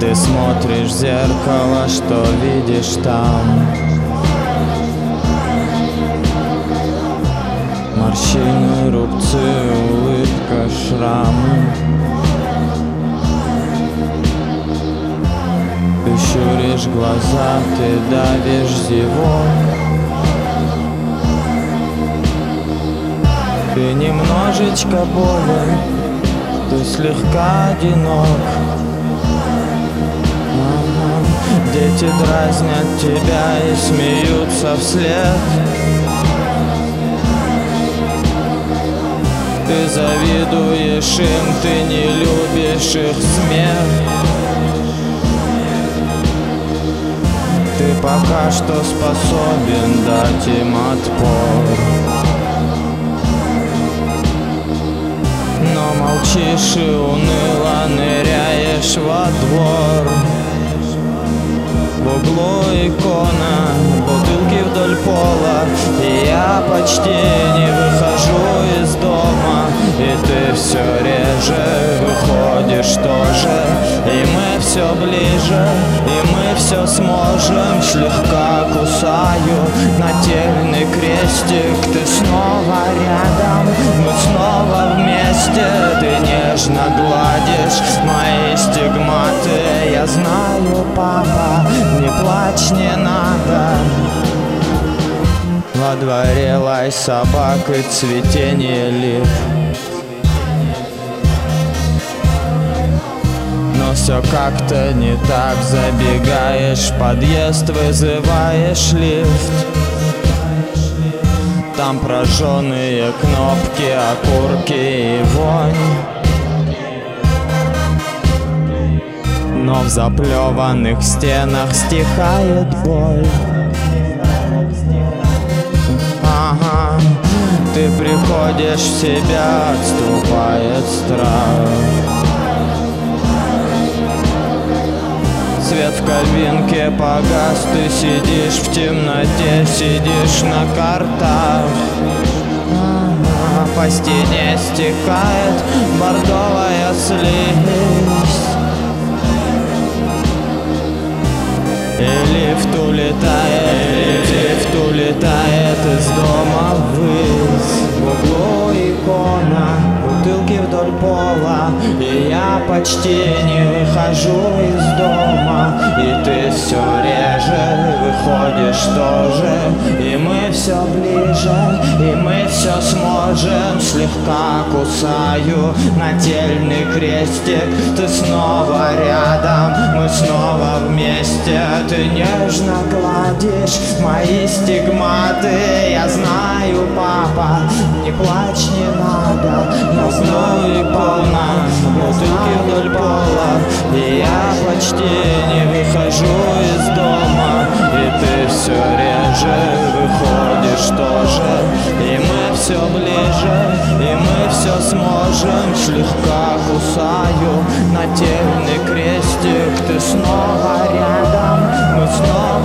Ты смотришь в зеркало, что видишь там? Морщины, рубцы, улыбка, шрамы. Ты щуришь глаза, ты давишь зевок. Ты немножечко болен, ты слегка одинок. Дети дразнят тебя и смеются вслед. Ты завидуешь им, ты не любишь их смех. Ты пока что способен дать им отпор, но молчишь и уныло ныряешь во двор. В углу икона, бутылки вдоль пола, и я почти не выхожу из дома. И ты все реже выходишь тоже, и мы все ближе, и мы все сможем. Слегка кусаю нательный крестик, ты снова рядом, мы снова вместе. Ты нежно гладишь мои стигматы. Я знаю, папа, не плачь, не надо. Во дворе лай собак и цветение лип, но все как-то не так. Забегаешь в подъезд, вызываешь лифт. Там прожженные кнопки, окурки и вонь, но в заплеванных стенах стихает боль. Ага, ты приходишь в себя, отступает страх. Свет в кабинке погас, ты сидишь в темноте, сидишь на картах. По стене стекает бордовая слизь, и лифт улетает из дома ввысь. В углу икона, бутылки вдоль пола, и я почти не выхожу из дома. И ты все реже выходишь тоже, и мы все ближе, и мы все сможем. Слегка кусаю нательный крестик, ты снова рядом, мы снова вместе. Ты нежно гладишь мои стигматы. Я знаю, папа, не плачь, не надо. Я знаю, икона, бутылки вдоль пола, и я почти не выхожу из дома. И ты все реже выходишь тоже, и мы все ближе, и мы все сможем. Слегка кусаю нательный крестик, ты снова рядом, мы снова